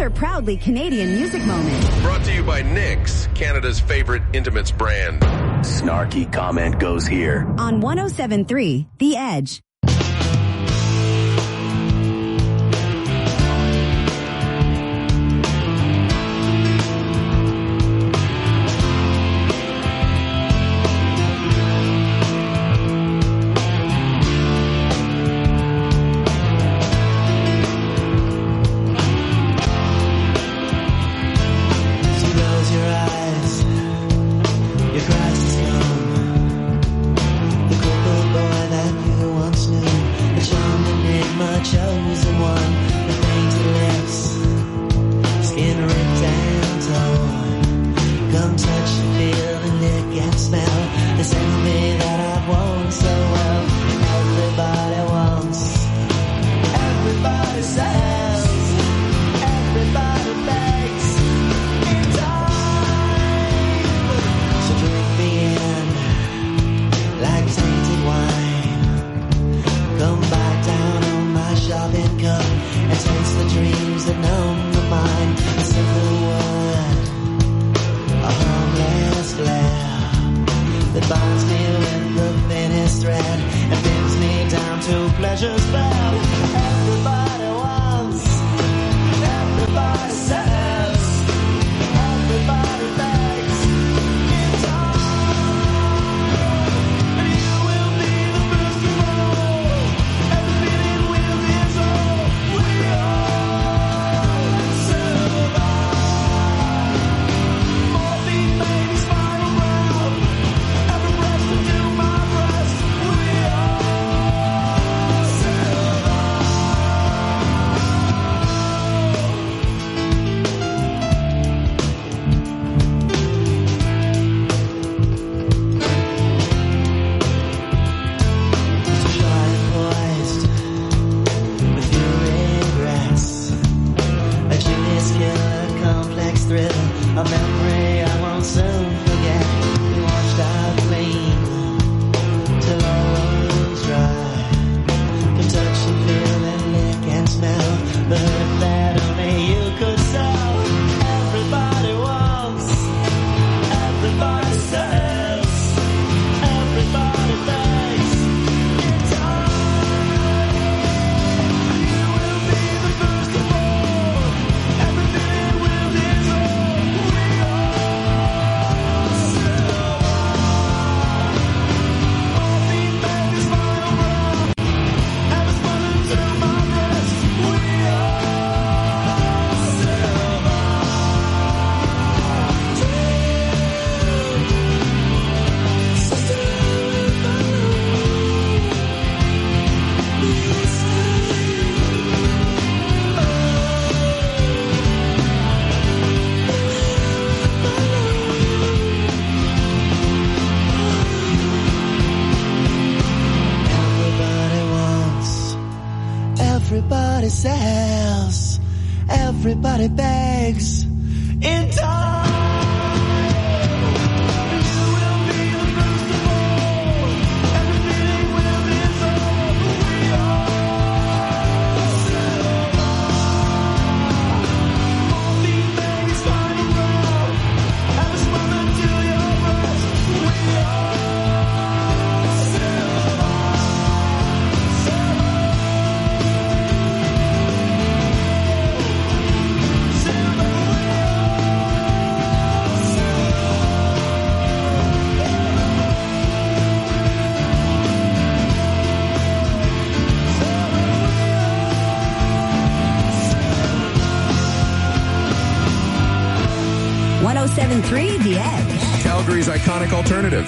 another proudly Canadian music moment. Brought to you by Nix, Canada's favorite intimates brand. Snarky comment goes here. On 107.3, The Edge. Everybody sells, everybody begs in time. The Edge. Calgary's iconic alternative.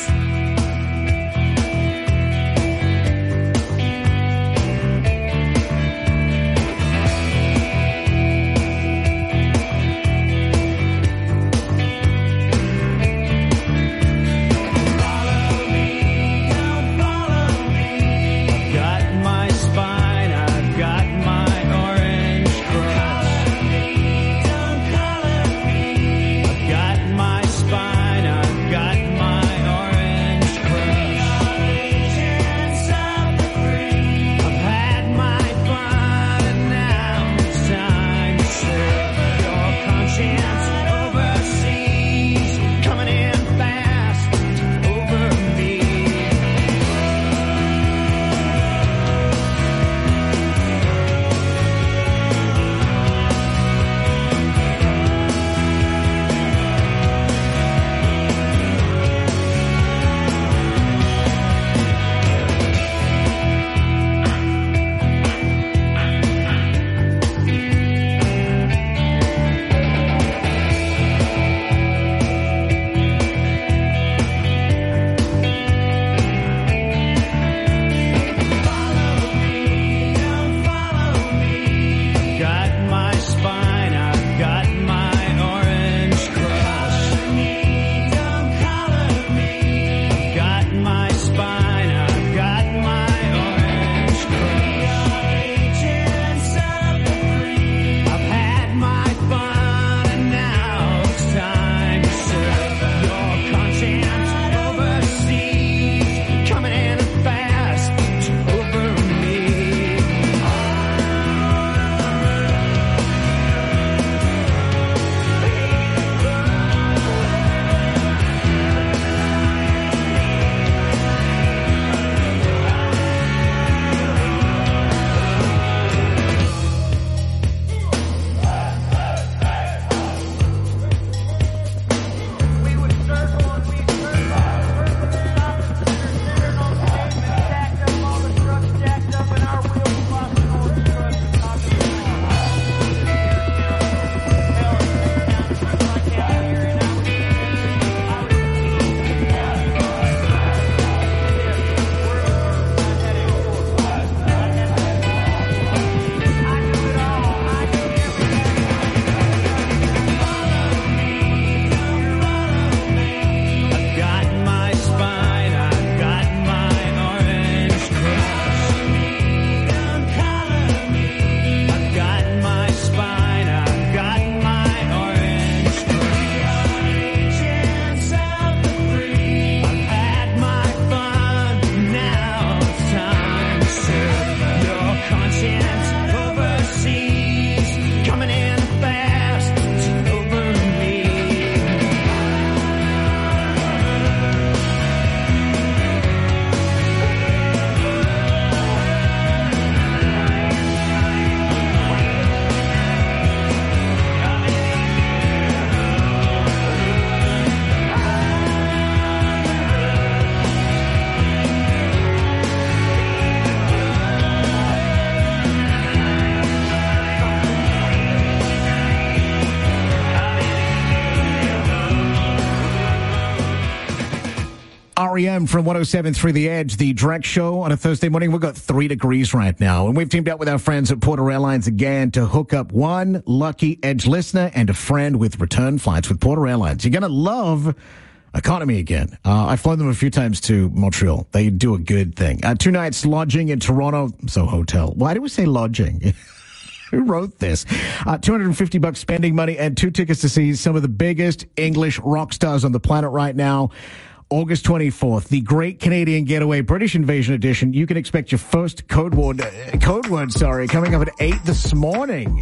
REM from 107.3 The Edge, the direct show on a Thursday morning. We've got 3 degrees right now, and we've teamed up with our friends at Porter Airlines again to hook up one lucky Edge listener and a friend with return flights with Porter Airlines. You're going to love economy again. I've flown them a few times to Montreal. They do a good thing. 2 nights lodging in Toronto, so hotel. Why do we say lodging? Who wrote this? $250 spending money and 2 tickets to see some of the biggest English rock stars on the planet right now. August 24th, the Great Canadian Getaway British Invasion Edition. You can expect your first code word, coming up at 8 this morning.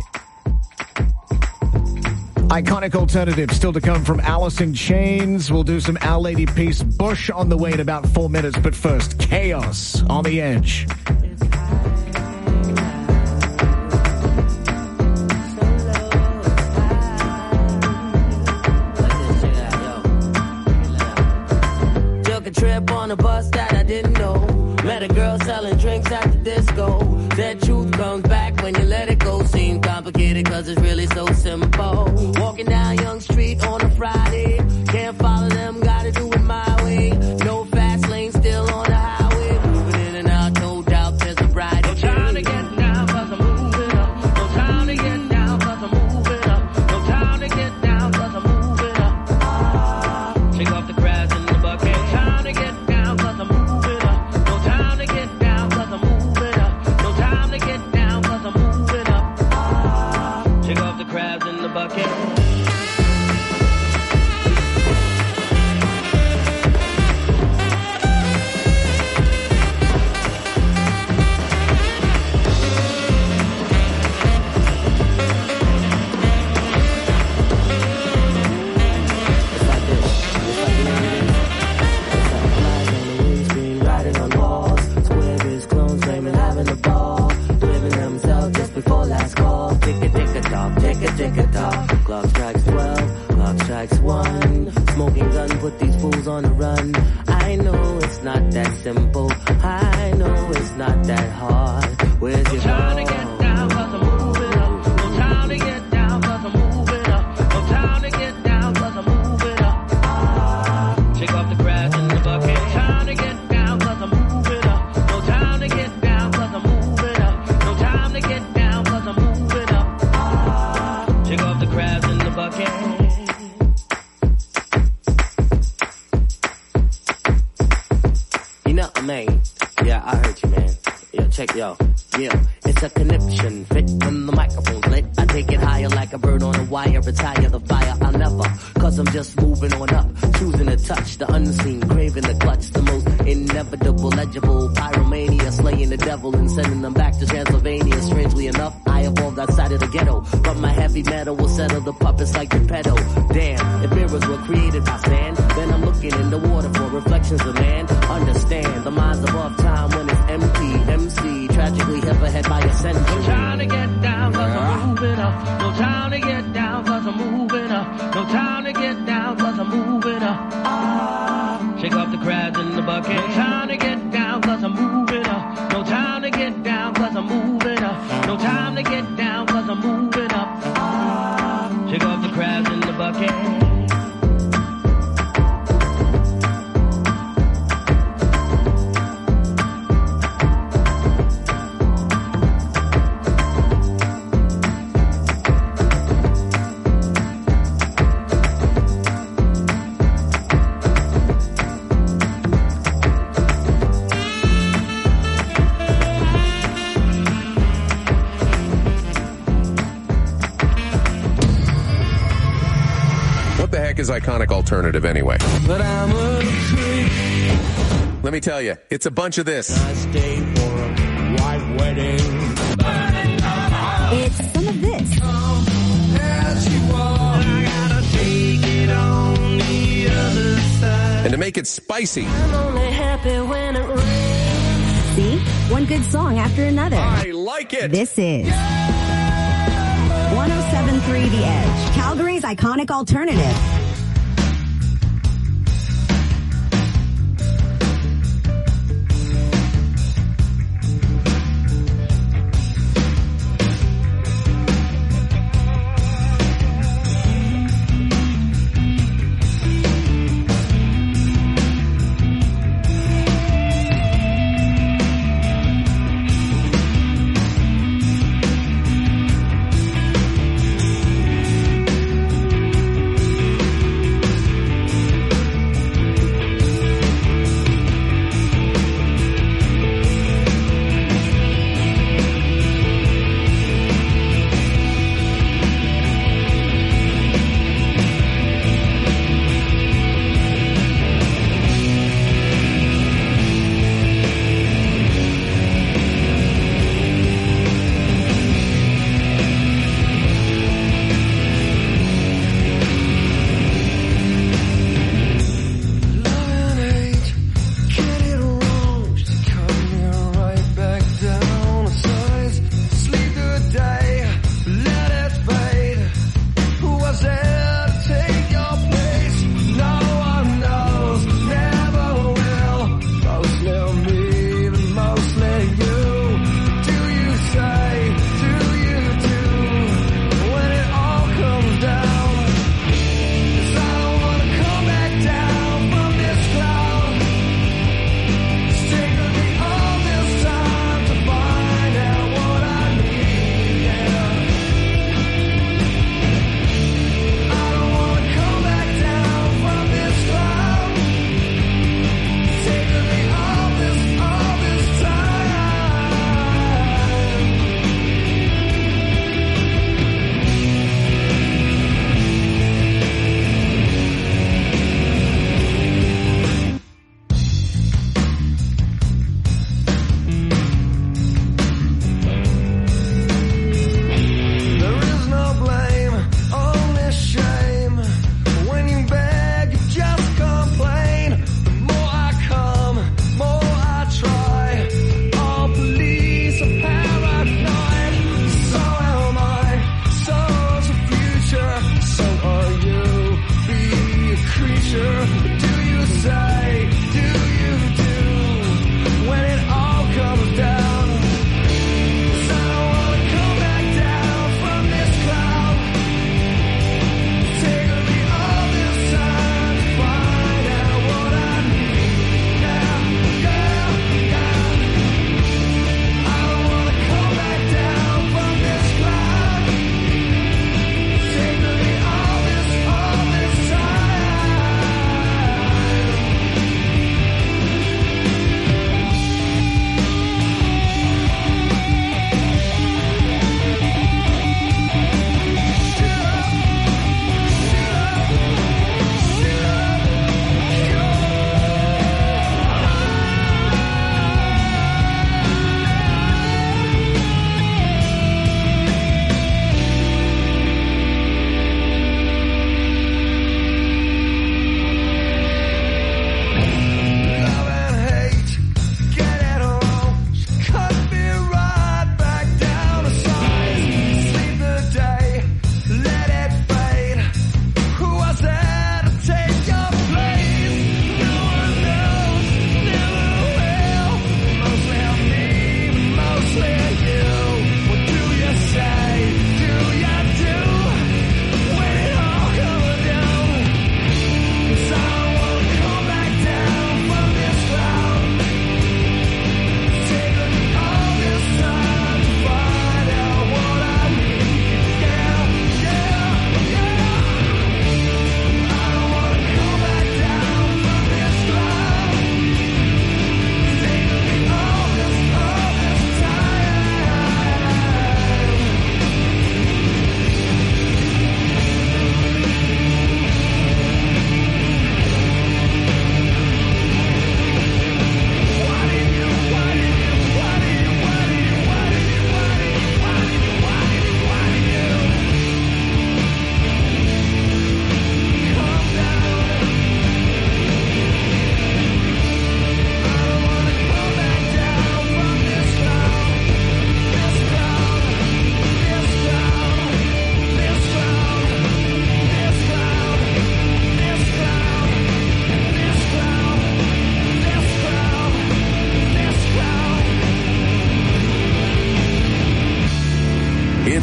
Iconic alternative still to come from Alice in Chains. We'll do some Our Lady Peace Bush on the way in about 4 minutes. But first, Chaos on the Edge. Trip on a bus that I didn't know. Met a girl selling drinks at the disco. That truth comes back when you let it go. Seems complicated cause it's really so simple. Walking down Young Street on a Friday. Can't follow them, gotta do it my way. No fast lane, still on the highway. Moving in and out, no doubt there's a brighter day. No time to get down cause I'm moving up. No time to get down cause I'm moving up. No time to get down cause I'm moving up. Shake off the crabs in the bucket. To get down cause I'm moving up. No time to get down cause I'm moving up. No time to get down cause I'm moving up. Shake off the crabs in the bucket. Clock strikes 12, clock strikes 1. Smoking gun, put these fools on the run. I know it's not that simple. I know it's not that hard. Where's your time to get down cause I'm moving up. No time to get down cause I'm moving up. No time to get down cause I'm moving up. Shake off the crabs in the bucket. No time to get down cause I'm moving up. No time to get down cause I'm moving up. No time to get down cause I'm moving up. Shake off the crabs in the bucket. You know, man. Yeah, I heard you, man. Yeah, check, yo. Yeah, it's a conniption. Fit when the microphone's lit. I take it higher like a bird on a wire. Retire the fire, I'll never. Cause I'm just moving on up. Choosing to touch the unseen. Craving the clutch. The most inevitable, legible. Pyromania. Slaying the devil and sending them back to Transylvania. Strangely enough, I evolved outside of the ghetto. But my heavy metal will settle the puppets like the pedo. Damn, if mirrors were created by sand, then I'm looking in the water for reflections of man. Understand, the mind's above time when it's empty. MC, tragically hit ahead by a century. No time to get down cause I'm moving up. No time to get down cause I'm moving up. No time to get down cause I'm moving up. Shake off the crabs in the bucket. No time to get down cause I'm moving up. No time to get down cause I'm moving up. No time to get down cause I'm moving up. Shake off the crabs in the bucket. Is iconic alternative anyway. But I'm a creep. Let me tell you, it's a bunch of this. I stay for a white wedding. It's some of this. And to make it spicy, I'm only happy when it rains. See? One good song after another. I like it. This is 107.3 The Edge, Calgary's iconic alternative.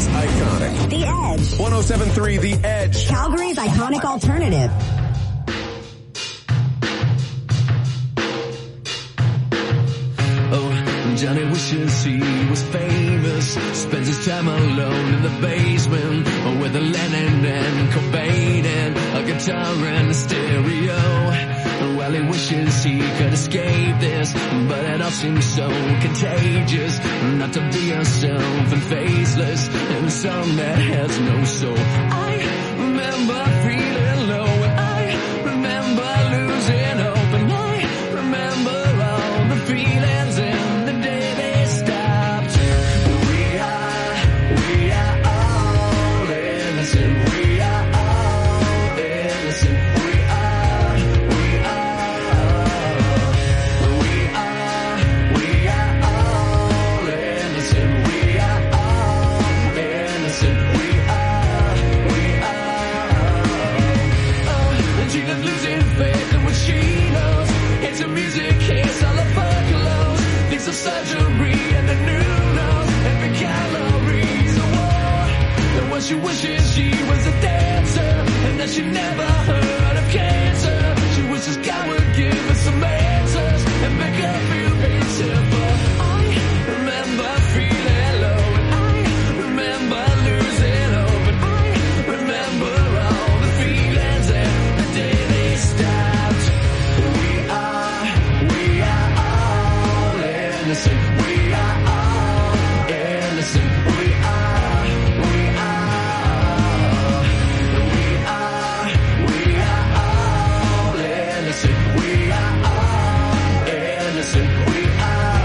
It's iconic. The Edge. 107.3 The Edge. Calgary's iconic alternative. Johnny wishes he was famous, spends his time alone in the basement with a Lennon and Cobain and a guitar and a stereo. Well, he wishes he could escape this, but it all seems so contagious, not to be yourself and faceless in a song that has no soul. I remember feeling low, and I remember losing hope, and I remember all the feelings in the day they stopped. We are all innocent. We are all innocent. We are all innocent. We are all innocent. And Gina's losing faith in what she knows. It's a music case, all of her clothes. Thinks of surgery and a new nose. Every calories a war. And what she wishes she was a dancer, and that she never heard of cancer. She wishes God would give her some answers and make her feel beautiful. I remember feeling low, and I remember losing hope, and I remember all the feelings and the day they stopped. We are all innocent. We are all innocent. We are all innocent. We are all innocent. We are.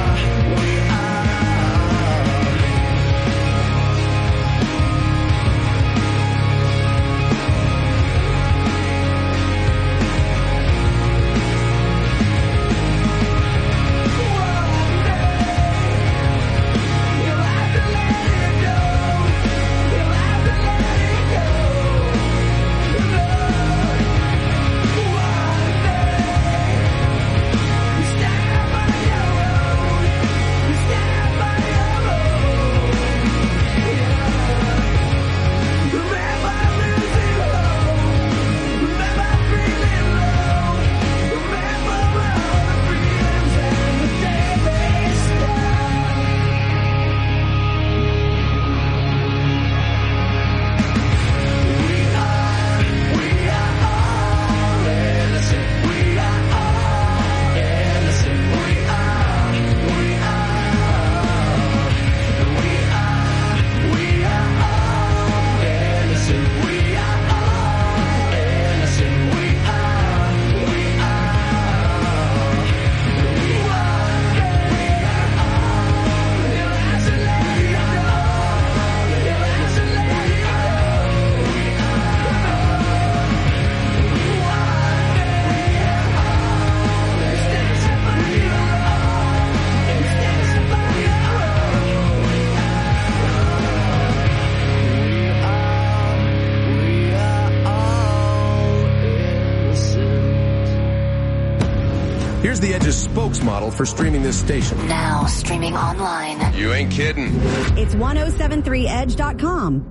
Here's the Edge's spokesmodel for streaming this station. Now streaming online. You ain't kidding. It's 1073edge.com.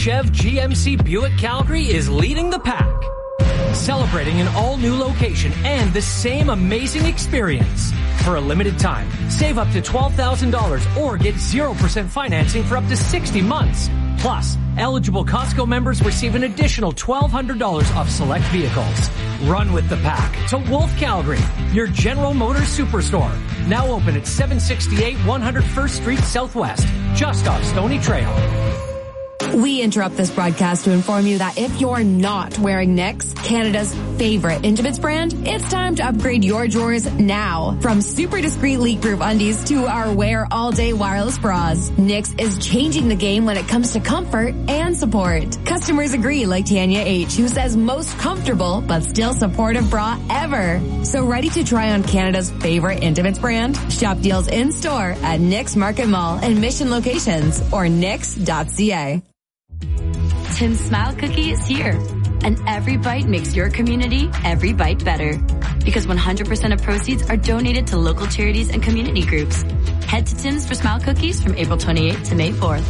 Chev GMC Buick Calgary is leading the pack. Celebrating an all-new location and the same amazing experience. For a limited time, save up to $12,000 or get 0% financing for up to 60 months. Plus, eligible Costco members receive an additional $1,200 off select vehicles. Run with the pack to Wolf Calgary, your General Motors superstore. Now open at 768 101st Street Southwest, just off Stony Trail. We interrupt this broadcast to inform you that if you're not wearing Knix, Canada's favorite intimates brand, it's time to upgrade your drawers now. From super discreet leak-proof undies to our wear all-day wireless bras, Knix is changing the game when it comes to comfort and support. Customers agree, like Tanya H., who says most comfortable but still supportive bra ever. So ready to try on Canada's favorite intimates brand? Shop deals in-store at Knix Market Mall and Mission locations or knix.ca. Tim's Smile Cookie is here, and every bite makes your community every bite better. Because 100% of proceeds are donated to local charities and community groups. Head to Tim's for Smile Cookies from April 28th to May 4th.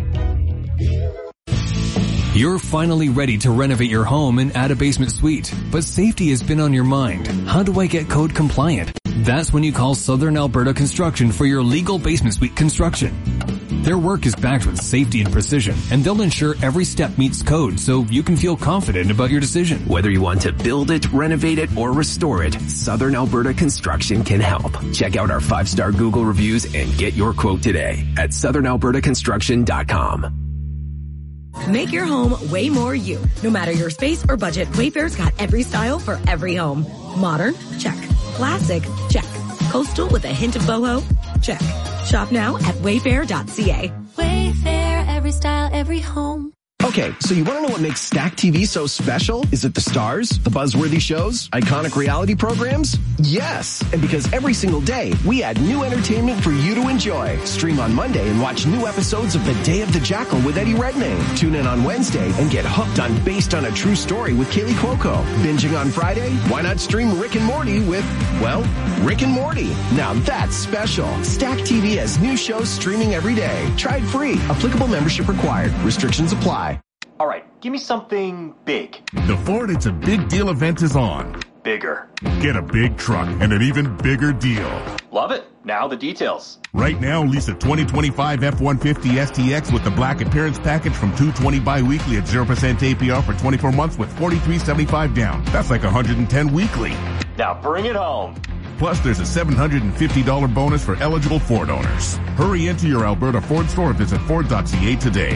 You're finally ready to renovate your home and add a basement suite, but safety has been on your mind. How do I get code compliant? That's when you call Southern Alberta Construction for your legal basement suite construction. Their work is backed with safety and precision, and they'll ensure every step meets code so you can feel confident about your decision. Whether you want to build it, renovate it, or restore it, Southern Alberta Construction can help. Check out our 5-star Google reviews and get your quote today at southernalbertaconstruction.com. Make your home way more you. No matter your space or budget, Wayfair's got every style for every home. Modern? Check. Classic? Check. Coastal with a hint of boho? Check. Shop now at wayfair.ca. Wayfair, every style, every home. Okay, so you want to know what makes Stack TV so special? Is it the stars, the buzzworthy shows, iconic reality programs? Yes! And because every single day, we add new entertainment for you to enjoy. Stream on Monday and watch new episodes of The Day of the Jackal with Eddie Redmayne. Tune in on Wednesday and get hooked on Based on a True Story with Kaylee Cuoco. Binging on Friday? Why not stream Rick and Morty with, well, Rick and Morty? Now that's special. Stack TV has new shows streaming every day. Try it free. Applicable membership required. Restrictions apply. All right, give me something big. The Ford It's a Big Deal event is on. Bigger. Get a big truck and an even bigger deal. Love it. Now the details. Right now, lease a 2025 F-150 STX with the black appearance package from $220 bi-weekly at 0% APR for 24 months with $43.75 down. That's like $110 weekly. Now bring it home. Plus, there's a $750 bonus for eligible Ford owners. Hurry into your Alberta Ford store. Visit Ford.ca today.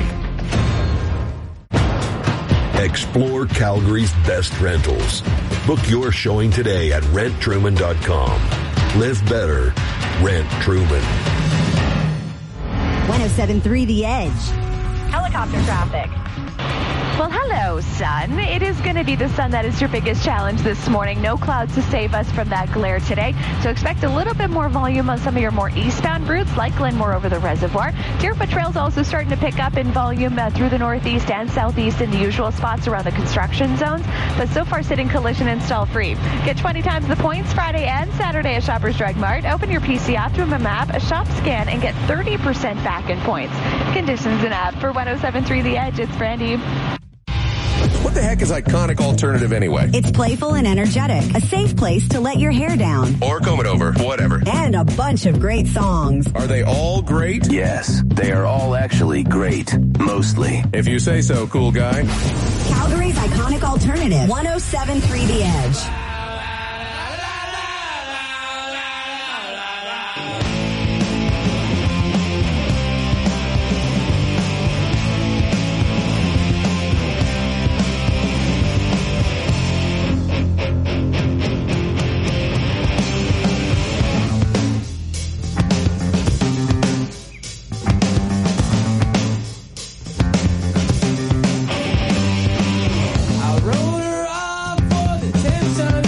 Explore Calgary's best rentals. Book your showing today at renttruman.com. Live better. Rent Truman. 107.3 The Edge. Helicopter traffic. Well, hello, sun. It is going to be the sun that is your biggest challenge this morning. No clouds to save us from that glare today. So expect a little bit more volume on some of your more eastbound routes, like Glenmore over the reservoir. Deerfoot Trail's also starting to pick up in volume through the northeast and southeast in the usual spots around the construction zones. But so far, sitting collision and stall free. Get 20 times the points Friday and Saturday at Shoppers Drug Mart. Open your PC app through a map, a shop scan, and get 30% back in points. Conditions and app for 107.3 The Edge. It's Brandy. What the heck is Iconic Alternative anyway? It's playful and energetic. A safe place to let your hair down. Or comb it over, whatever. And a bunch of great songs. Are they all great? Yes, they are all actually great. Mostly. If you say so, cool guy. Calgary's Iconic Alternative. 107.3 The Edge. I wrote her off for the 10th time.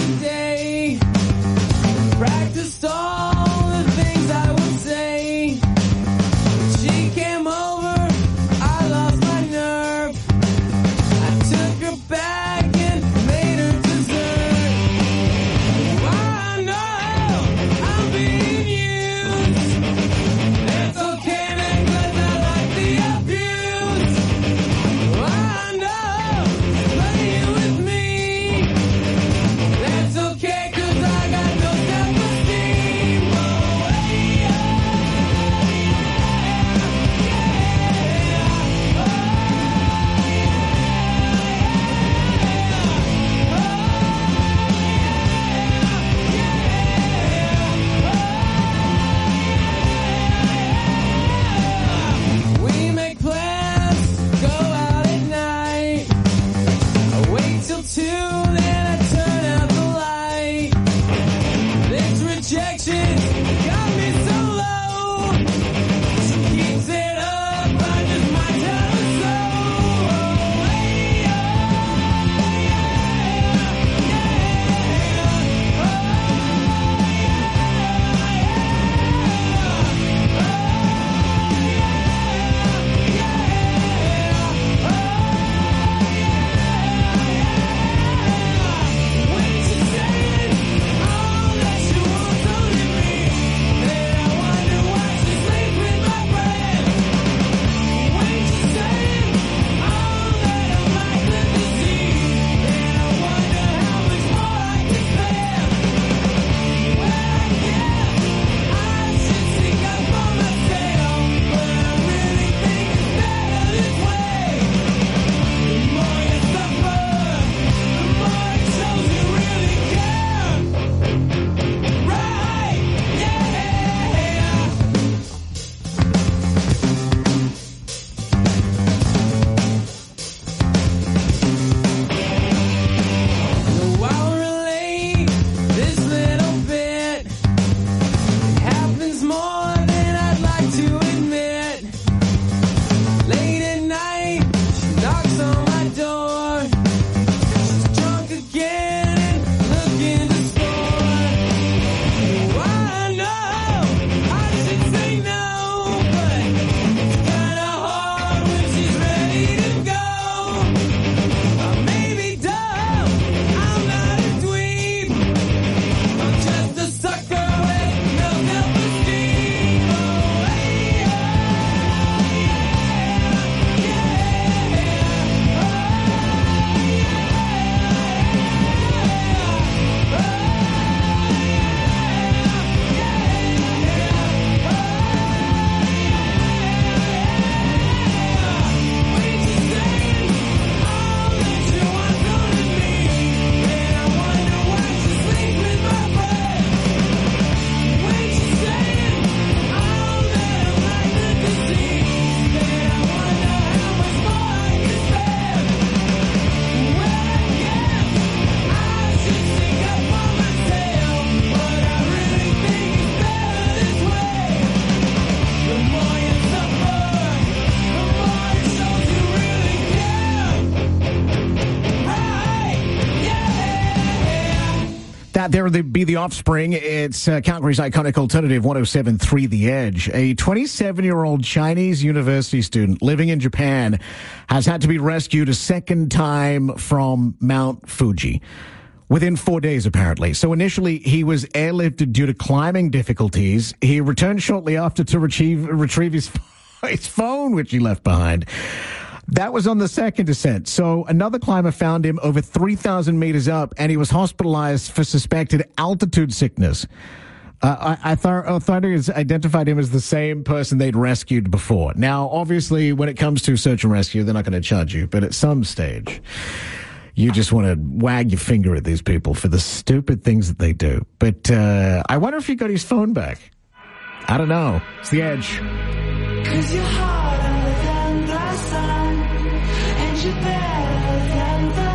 That there would be The Offspring. It's Calgary's iconic alternative 107.3 The Edge. A 27-year-old Chinese university student living in Japan has had to be rescued a second time from Mount Fuji within 4 days, apparently. So initially, he was airlifted due to climbing difficulties. He returned shortly after to retrieve his phone, which he left behind. That was on the second descent. So another climber found him over 3,000 meters up, and he was hospitalized for suspected altitude sickness. Authorities identified him as the same person they'd rescued before. Now, obviously, when it comes to search and rescue, they're not going to charge you. But at some stage, you just want to wag your finger at these people for the stupid things that they do. But I wonder if he got his phone back. I don't know. It's The Edge. 'Cause you're harder than the sun, and you're better than the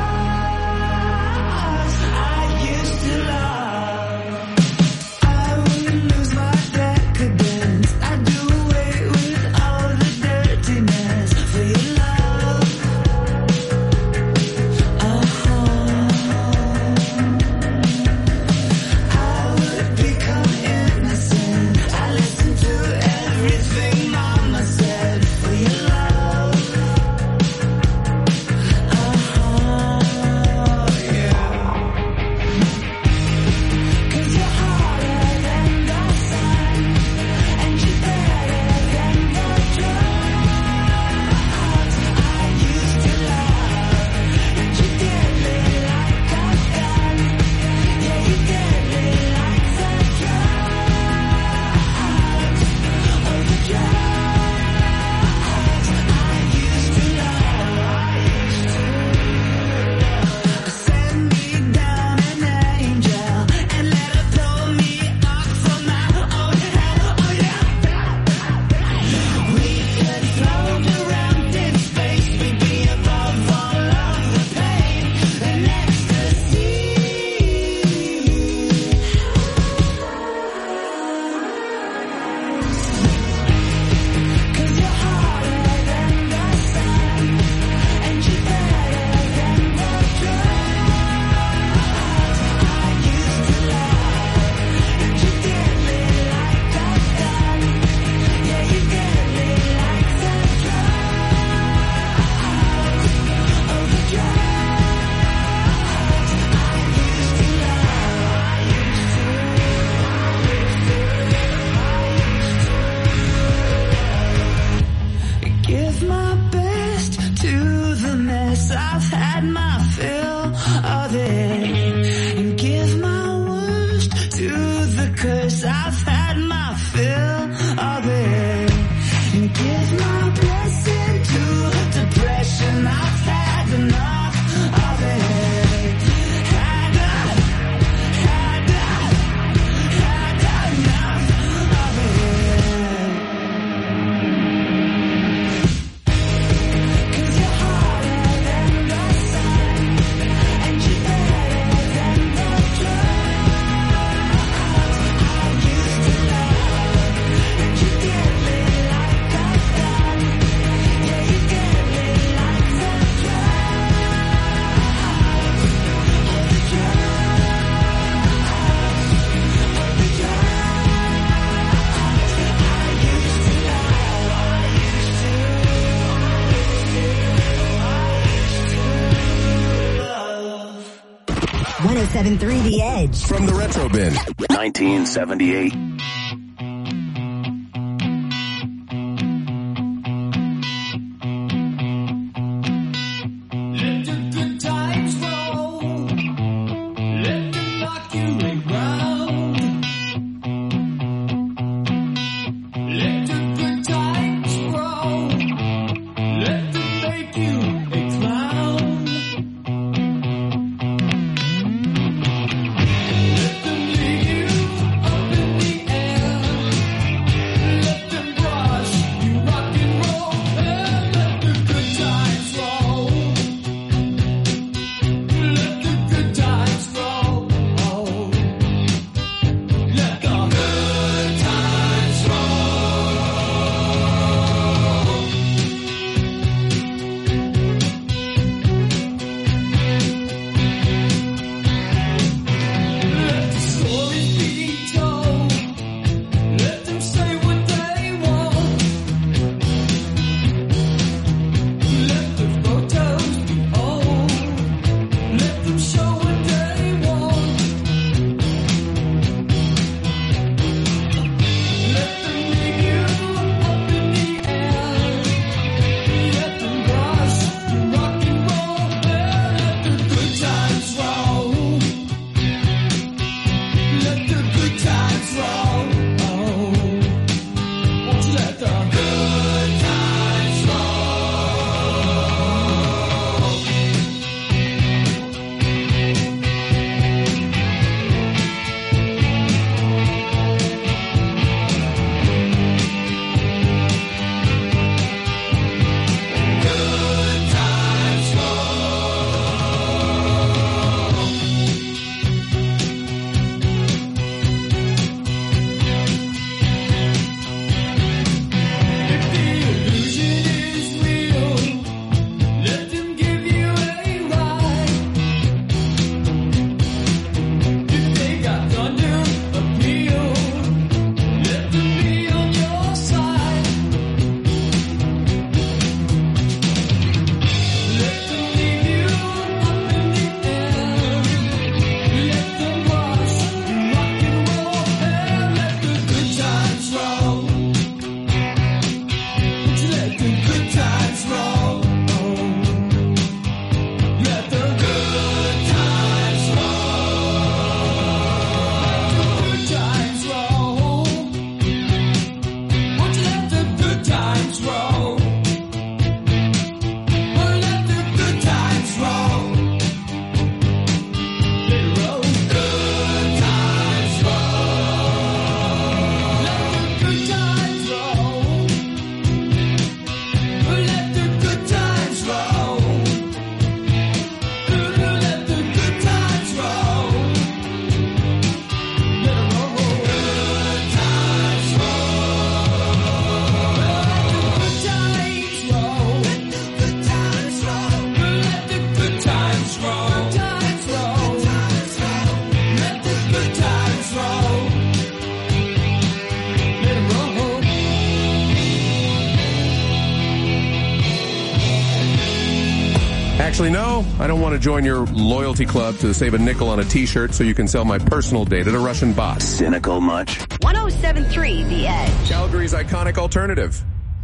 drugs I used to love. I wouldn't lose my decadence. I'd do away with all the dirtiness for your love. I would become innocent. I listen to everything Mama said for your love. Yeah. 'Cause you're harder than the sun, and you're better than the drugs I used to love. And you get me like a gun. Yeah, you get me like the drugs. Oh, the drugs I used to love. Send me down an angel and let her throw me up from my own hell. Oh yeah. We could float around in space. We'd be above all of the pain and ecstasy. 'Cause you're harder than the sun, and you're better than the drugs I used to love. And you get me like a gun. Yeah, you get me like the drugs. Oh, the drugs I used to love. Give my best to the mess. I've had my fill of it. And give my worst to the curse. I've had my fill of it. And give my blessing to depression. I've had enough of it. Had enough of it. 'Cause you're harder than the sun, and you're better than the drugs I used to love. And you get me like a gun. Yeah, you get me like the drugs. Oh, the drugs. 107.3 The Edge. From the Retro Bin. 1978. Let the good times roll. Let them knock you around. Let the good times roll. Let them make you a clown. Let them leave you up in the air. Actually, no, I don't want to join your loyalty club to save a nickel on a t-shirt so you can sell my personal data to Russian bots. Cynical much? 107.3 The Edge. Calgary's iconic alternative.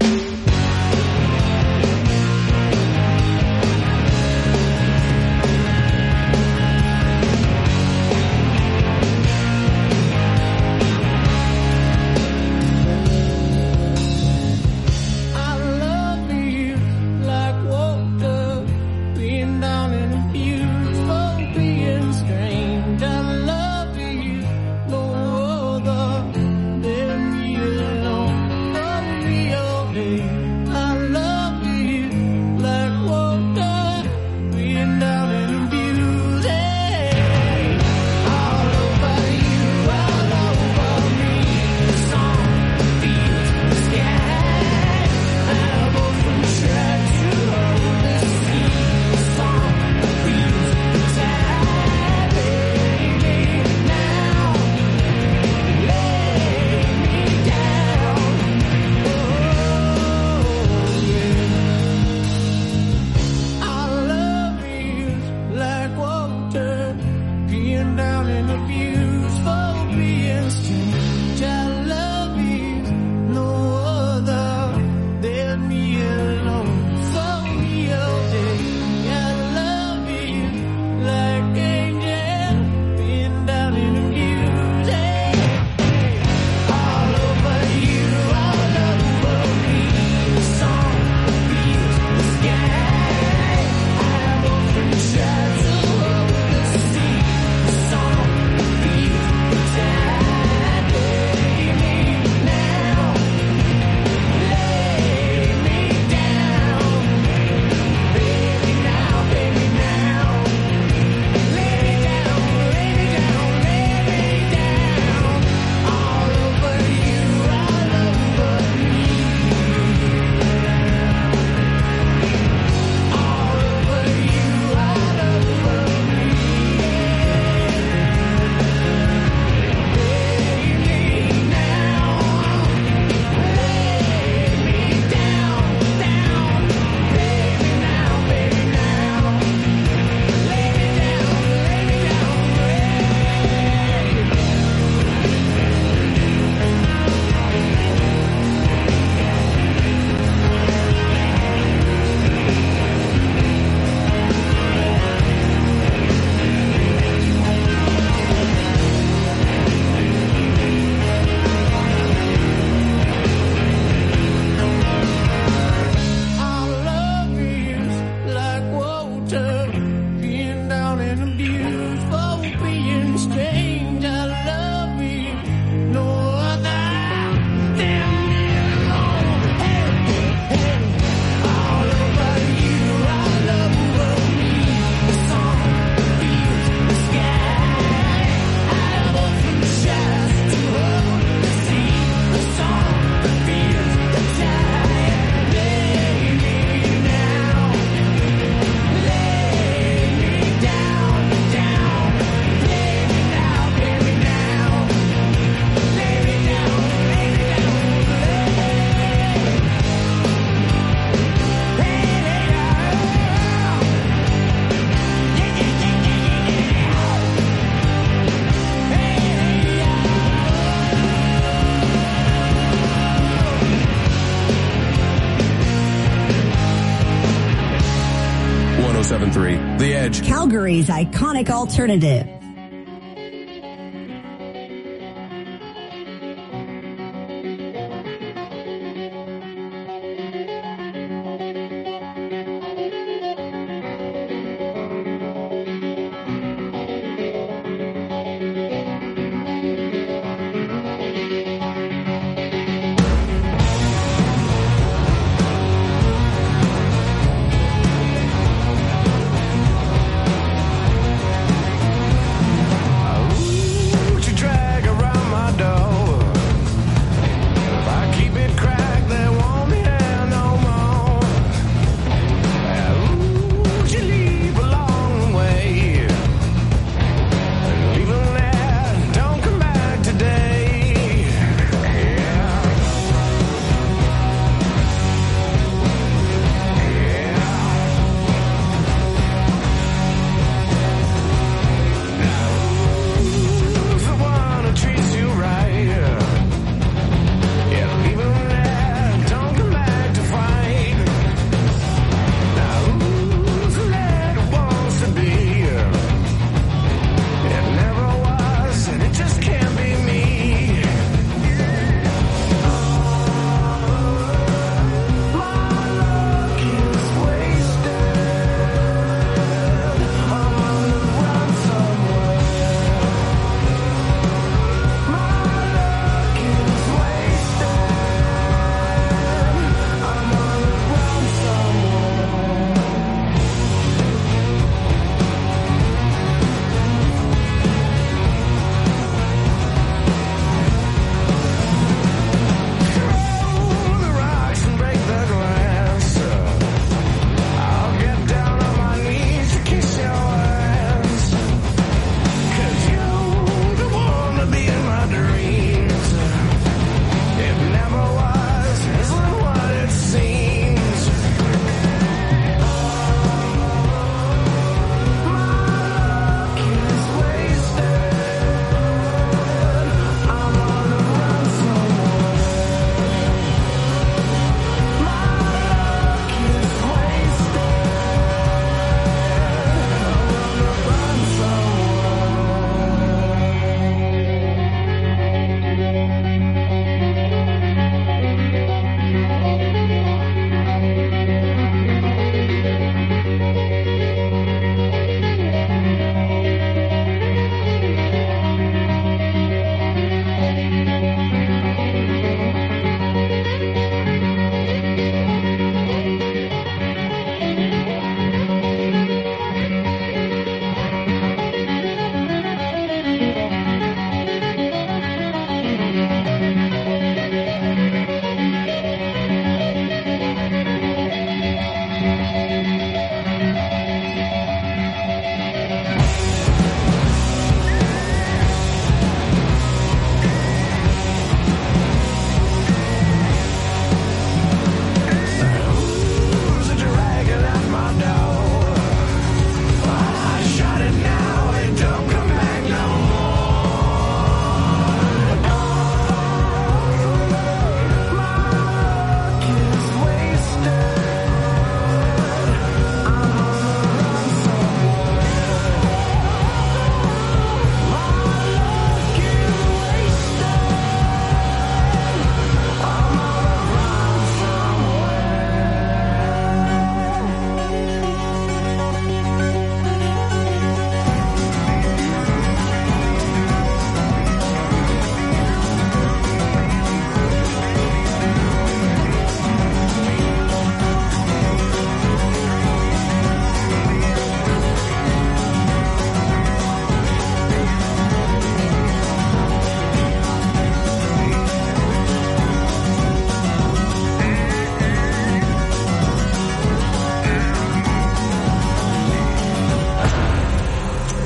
The Edge. Calgary's iconic alternative.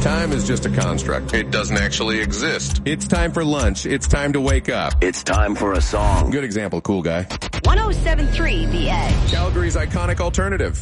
Time is just a construct. It doesn't actually exist. It's time for lunch. It's time to wake up. It's time for a song. Good example, cool guy. 107.3 The Edge. Calgary's iconic alternative.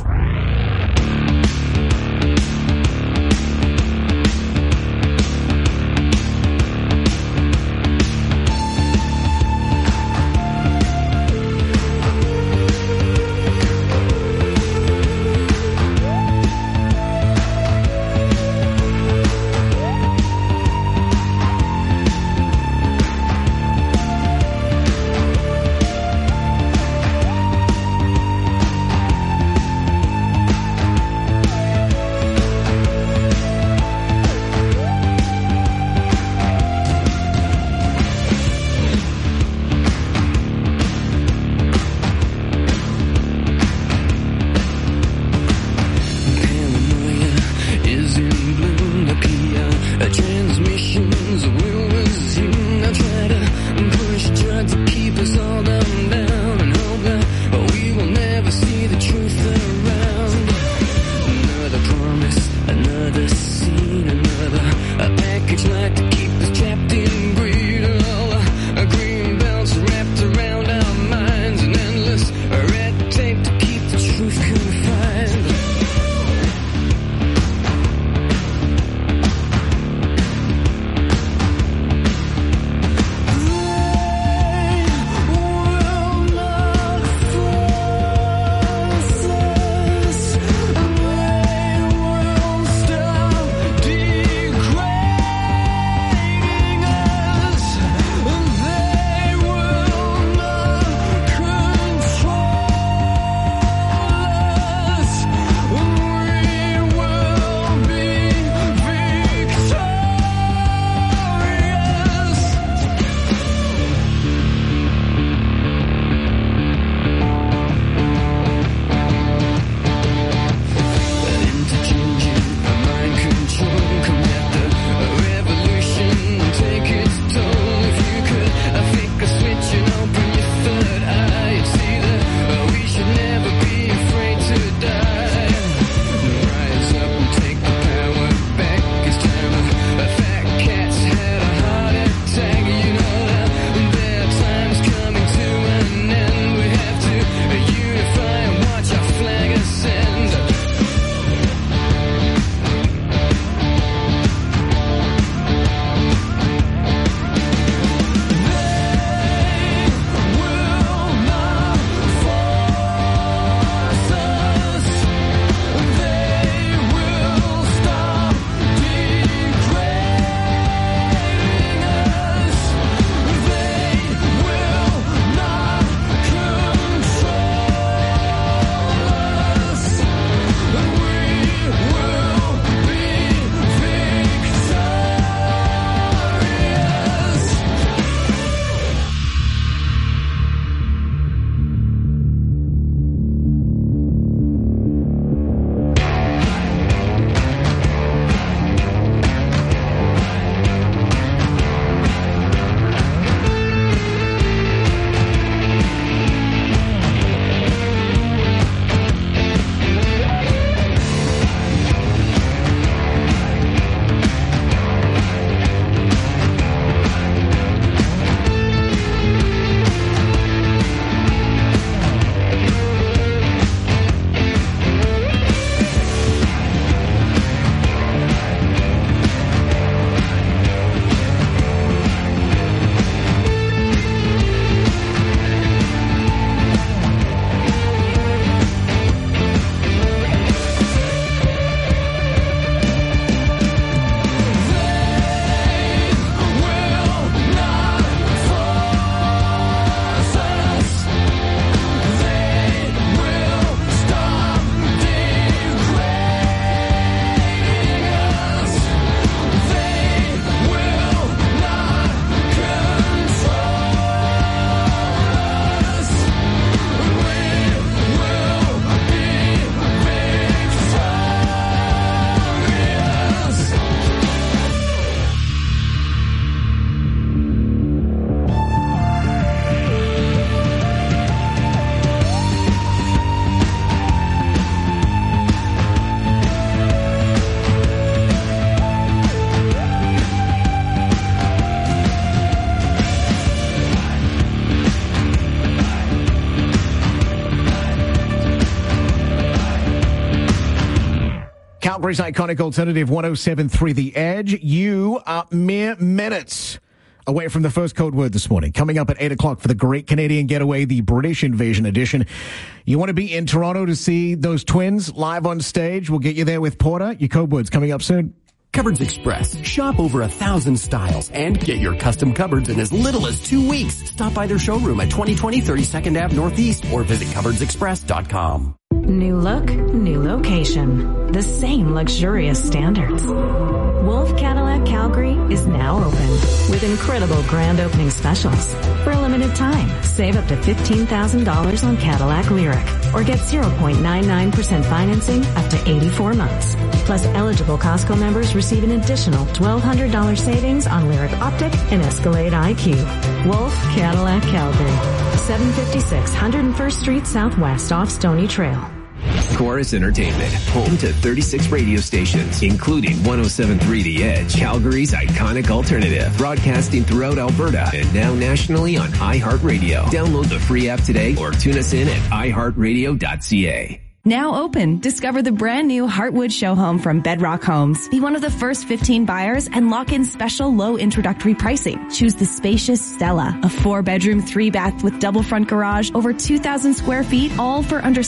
Calgary's iconic alternative 107.3 The Edge. You are mere minutes away from the first code word this morning. Coming up at 8 o'clock for the Great Canadian Getaway, the British Invasion edition. You want to be in Toronto to see those twins live on stage? We'll get you there with Porter. Your code words coming up soon. Cupboards Express. Shop over 1,000 styles and get your custom cupboards in as little as 2 weeks. Stop by their showroom at 2020 32nd Ave Northeast or visit cupboardsexpress.com. New look, new location. The same luxurious standards. Wolf Cadillac Calgary is now open with incredible grand opening specials. For a limited time, save up to $15,000 on Cadillac Lyric or get 0.99% financing up to 84 months. Plus, eligible Costco members receive an additional $1,200 savings on Lyric Optic and Escalade IQ. Wolf Cadillac Calgary, 756 101st Street Southwest off Stony Trail. Chorus Entertainment, home to 36 radio stations, including 107.3 The Edge, Calgary's iconic alternative, broadcasting throughout Alberta and now nationally on iHeartRadio. Download the free app today or tune us in at iHeartRadio.ca. Now open. Discover the brand new Heartwood show home from Bedrock Homes. Be one of the first 15 buyers and lock in special low introductory pricing. Choose the spacious Stella, a 4-bedroom, 3-bath with double front garage, over 2,000 square feet, all for under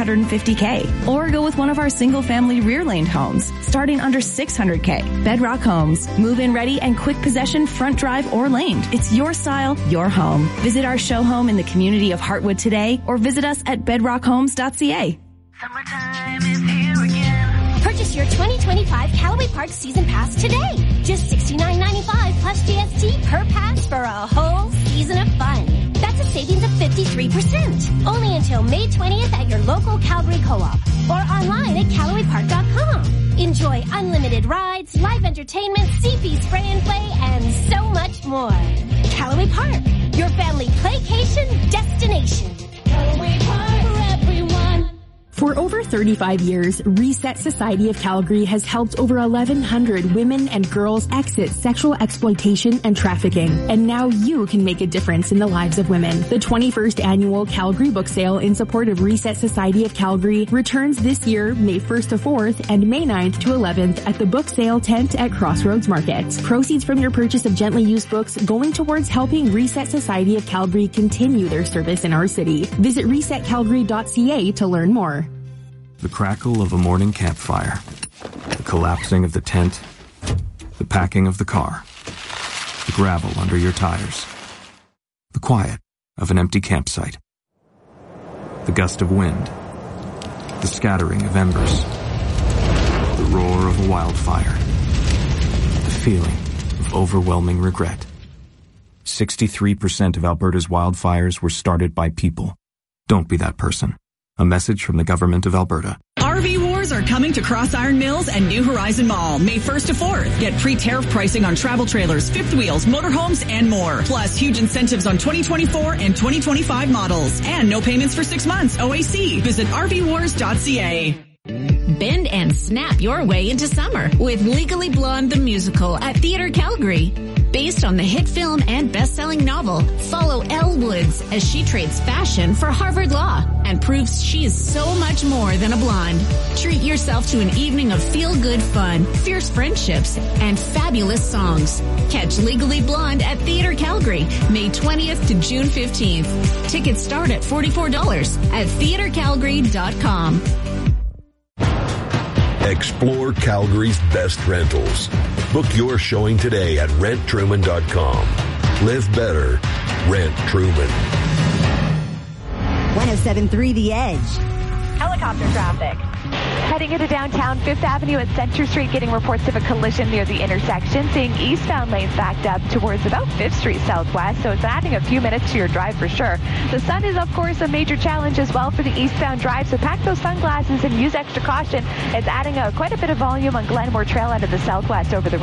$750K. Or go with one of our single family rear lane homes, starting under $600K. Bedrock Homes. Move in ready and quick possession, front drive or laned. It's your style, your home. Visit our show home in the community of Heartwood today or visit us at bedrockhomes.ca. Summertime is here again. Purchase your 2025 Callaway Park Season Pass today. Just $69.95 plus GST per pass for a whole season of fun. That's a savings of 53%. Only until May 20th at your local Calgary Co-op or online at CallawayPark.com. Enjoy unlimited rides, live entertainment, CP spray and play, and so much more. Callaway Park, your family playcation destination. Callaway Park for everyone. For over 35 years, Reset Society of Calgary has helped over 1,100 women and girls exit sexual exploitation and trafficking. And now you can make a difference in the lives of women. The 21st annual Calgary Book Sale in support of Reset Society of Calgary returns this year, May 1st to 4th and May 9th to 11th at the Book Sale tent at Crossroads Market. Proceeds from your purchase of gently used books going towards helping Reset Society of Calgary continue their service in our city. Visit resetcalgary.ca to learn more. The crackle of a morning campfire, the collapsing of the tent, the packing of the car, the gravel under your tires, the quiet of an empty campsite, the gust of wind, the scattering of embers, the roar of a wildfire, the feeling of overwhelming regret. 63% of Alberta's wildfires were started by people. Don't be that person. A message from the Government of Alberta. RV Wars are coming to Cross Iron Mills and New Horizon Mall, May 1st to 4th. Get pre-tariff pricing on travel trailers, fifth wheels, motorhomes, and more. Plus, huge incentives on 2024 and 2025 models. And no payments for 6 months, OAC. Visit RVWars.ca. Bend and snap your way into summer with Legally Blonde the Musical at Theatre Calgary. Based on the hit film and best-selling novel, follow Elle Woods as she trades fashion for Harvard Law and proves she is so much more than a blonde. Treat yourself to an evening of feel-good fun, fierce friendships, and fabulous songs. Catch Legally Blonde at Theatre Calgary, May 20th to June 15th. Tickets start at $44 at theatrecalgary.com. Explore Calgary's best rentals. Book your showing today at renttruman.com. Live better. Rent Truman. 107.3 The Edge. Helicopter traffic. Heading into downtown 5th Avenue at Center Street, getting reports of a collision near the intersection. Seeing eastbound lanes backed up towards about 5th Street Southwest, so it's adding a few minutes to your drive for sure. The sun is, of course, a major challenge as well for the eastbound drive, so pack those sunglasses and use extra caution. It's adding quite a bit of volume on Glenmore Trail out of the southwest over the